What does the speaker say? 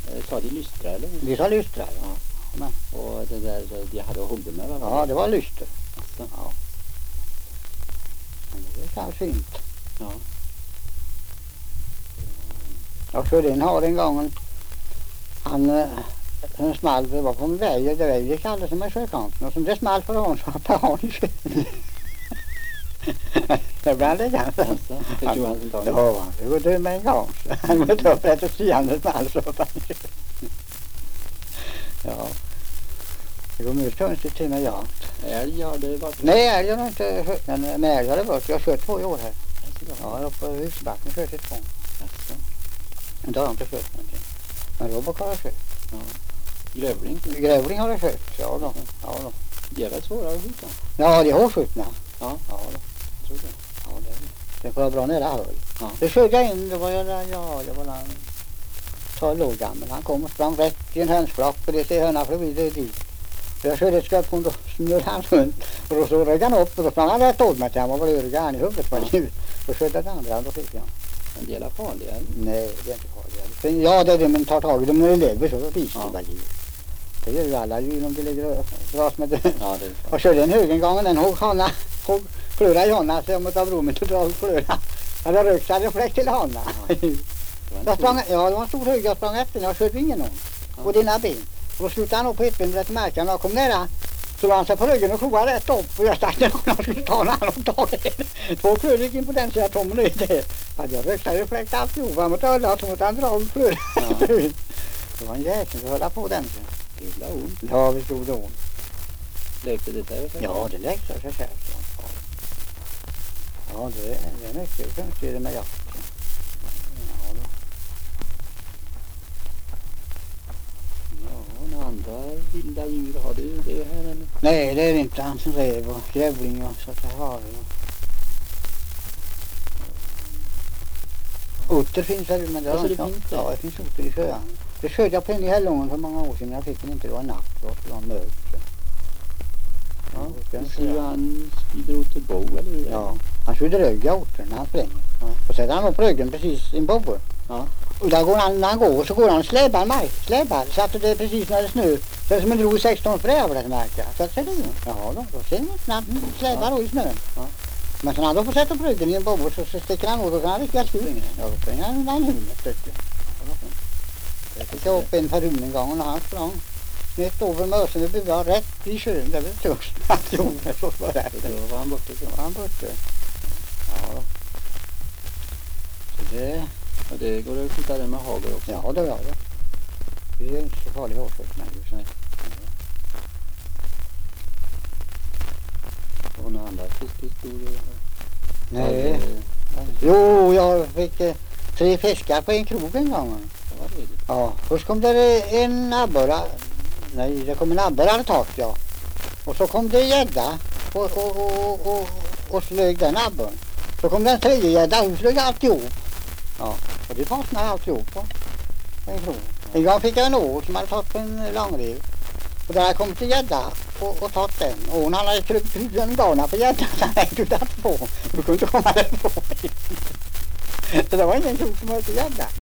Sa de lystra eller? De sa lystra, ja. Men, Och det där så de hade hugget med va? ja, det var lyster. Alltså, Ja. Men det är kanske fint. ja. Jag körde in har en gång han small, det var på en väg, det kallades som en sjökanten och som det small för honom så hoppade han i sjön. Det blev det ganska. Alltså, det tror han som tar det. Ja, det var död med en gång. Han måste upp ett och stiande small så hoppade han i sjön. Ja. Det går mycket konstigt till med jakt. Älg har det varit? Nej, älg har jag inte hört, men älg har det varit. Jag har kört 2 år här. Alltså, Ja, jag på husbacken kört ett gång. Alltså, Inte har jag inte kört någonting. Men Robert har jag kört. ja. Grävling? Grävling har jag kört, ja då. Ja, då. Det är väl svårare att skjuta? Ja, det har skjutna. Ja, Ja, då. jag tror det. Ja, det är det. Det får jag bra nära höll. Ja. Det körde jag in, det var en 12 år gammal. Han kom och sprang rätt i en hönsflock och det ser höna förbi det dit. Så jag körde ett skott på honom, då snurrade han runt och då så rög han upp och då sprang han rätt åt mig till han var rörig han i huvudet på det. Då sköt ett andra och då fick jag. En del är farliga eller? Nej, det är inte farligt. Ja, det är det man tar tag i dem när det lever så visar Ja. det liv. Det gör ju alla djur om de ligger och dras med det. Ja, det är farligt. Jag körde en hög en gång och den hon klöra i honom så jag måste ha brommet och dra och klöra. Hade rökt så hade jag fläkt till honom. Jag sprang, ja, det var en stor hög jag sprang efter. Jag körde ingen någon. På dina ben. Och då slutade han upp på ett ben rätt märkan. När jag kom nära så la han sig på ryggen och kloade rätt upp. Och jag stack den och jag skulle ta en annan tag. 2 klöver gick in på den sidan 2 minuter. Hade jag rökt så hade jag fläkt alltihop. Han måste ölla så måste han dra och klöra. Det var en jäkel som höll på den. Det blir ont. Ja, vi stod då. Lekte det där? Ja, det läggs sig själv. Ja, det är mycket konstigt med jakt. Ja, då. Ja, några andra vilda djur har du det här eller? Nej, det är inte han som rev och grävling och så att har vi. Otter finns här men det Alltså, har det inte. finns det? Ja, det finns otter i sjöan. Det sköt jag på en i Hällången för många år sedan. Jag fick den inte, det var natt då, det var mörkt. Ja, Ja, du ser han skrider åt till bo eller hur? ja, han skjuter rögga otter när han springer. Ja. Och sätter han upp ryggen precis in på bord. Ja. Och där går han, när han går så går han och släpar mig. Släpar, så att det är precis när det är snö. Så är det som en drog 16 bräv det märker jag. Så att sätter du. Ja då ser man snabbt släpar då i snön. Ja. Men sen han då får sätta upp ryggen i en bobbor så sticker han åt och så han riktigt skjut. Ja, då springer han undan huvudet stycke. Jag fick upp en för en gång och när han sprang mitt över mösen och buvar rätt i sjön. Det var törst. Att jorden så var det. Då var han borta. Då var han borta. Ja då. Så det... Och det går att skjuta den med hagel också? Ja, det gör det. Det är inte så farlig hårskjutning just nu. Och några andra fiskpistoler? Nej. Jo, jag fick 3 fiskar på en krog en gång. Ja, det är det. Ja, först kom det en abborre. Nej, det kom en abborre hade tagit, ja. Och så kom det gädda och slög den abborren. Så kom den 3:e gädda och slög alltihop. Ja, och det fastnade alltihop på en krog. En gång fick jag en ål som hade tagit på en långrev. Och där kom till gädda och tagit den. Och hon hade krypt ut den dagen på gäddan så han hade inte på. Och då kunde inte komma den på. Så det var ingen krog som hade till gädda.